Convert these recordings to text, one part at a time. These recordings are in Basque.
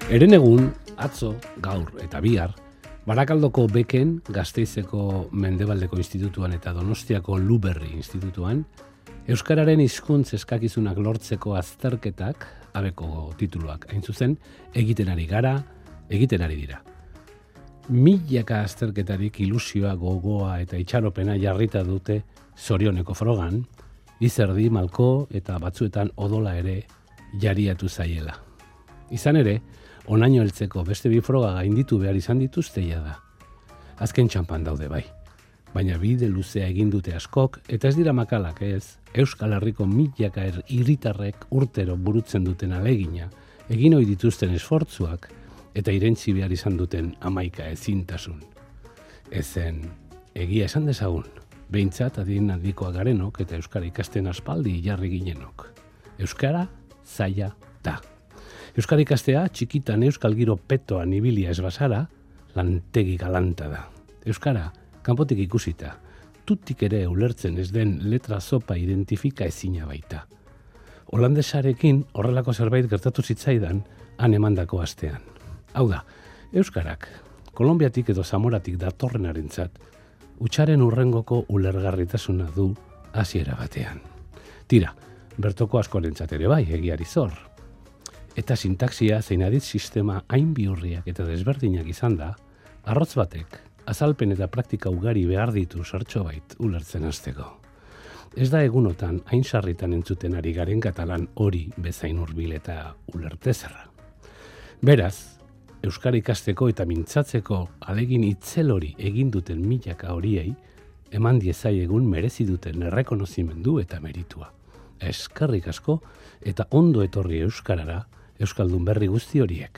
Herenegun, atzo, gaur eta bihar, Barakaldoko Beken, Gasteizeko Mendebaldeko Institutuan eta Donostiako Luberri Institutuan, Euskararen hizkuntz eskakizunak lortzeko azterketak, abeko tituluak hain zuzen, egiten ari dira. Milaka azterketarik ilusioa, gogoa eta itxaropena jarrita dute zorioneko frogan, izerdi, malko eta batzuetan odola ere jariatu zaiela. Izan ere, onaino heltzeko beste bi froga gainditu behar izan dituzte da. Azken txanpan daude bai. Baina bide luzea egin dute askok, eta ez dira makalak ez, Euskal Herriko milaka hiritarrek urtero burutzen duten alegina, egin ohi dituzten esfortzuak, eta irentzi behar izan duten hamaika ezintasun. Ezen, egia esan dezagun, behintzat adien handikoa garenok eta Euskara ikasten aspaldi jarri ginenok. Euskara zaila da. Euskara ikastea txikitan euskal giro petoan ibilia ez bazara, lantegi galanta da. Euskara, kanpotik ikusita, tutik ere ulertzen ez den letra zopa identifika ezina baita. Holandesarekin horrelako zerbait gertatu zitzaidan han emandako astean. Hau da, euskarak, Kolonbiatik edo Zamoratik datorrenarentzat, hutsaren hurrengoko ulergarritasuna du hasiera batean. Tira, bertoko askorentzat ere bai, egiari zor. Eta sintaxia zein aditz sistema hain bihurriak eta desberdinak izan da, arrotz batek, azalpen eta praktika ugari behar ditu sartxobait ulertzen hasteko. Ez da egunotan hain sarritan entzuten ari garen katalan hori bezain hurbil eta ulertezerra. Beraz, Euskara ikasteko eta mintzatzeko alegin itzel hori egin duten milaka horiei, eman diezaiegun merezi duten errekonozimendu eta meritua. Eskerrik asko eta ondo etorri Euskarara, Euskaldun berri guzti horiek.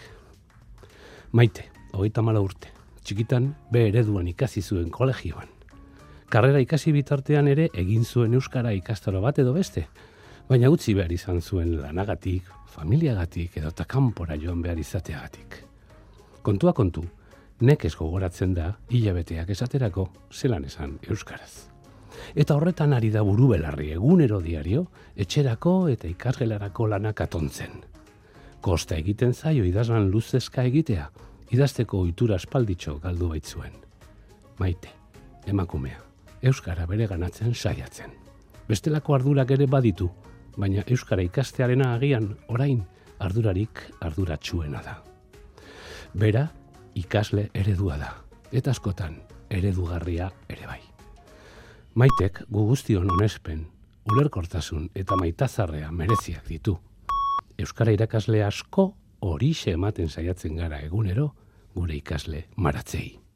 Maite, 34 urte, txikitan B ereduan ikasi zuen kolegioan. Karrera ikasi bitartean ere egin zuen Euskara ikastaro bat edo beste, baina utzi behar izan zuen lanagatik, familiagatik edo kanpora joan behar izateagatik. Kontua kontu, nekez gogoratzen da hilabeteak esaterako zelan esan euskaraz. Eta horretan ari da buru belarri egunero diario, etxerako eta ikasgelarako lanak atontzen. Kosta egiten zaio idazlan luzezka egitea, idazteko ohitura aspalditxo galdu baitzuen. Maite, emakumea, euskara bere ganatzen saiatzen. Bestelako ardurak ere baditu, baina euskara ikastearena agian orain ardurarik arduratsuena da. Bera, ikasle eredua da, eta askotan eredugarria ere bai. Maitek gu guztion onespen, ulerkortasun eta maitazarrea mereziak ditu. Euskara irakasle asko horixe ematen saiatzen gara egunero gure ikasle maratzei.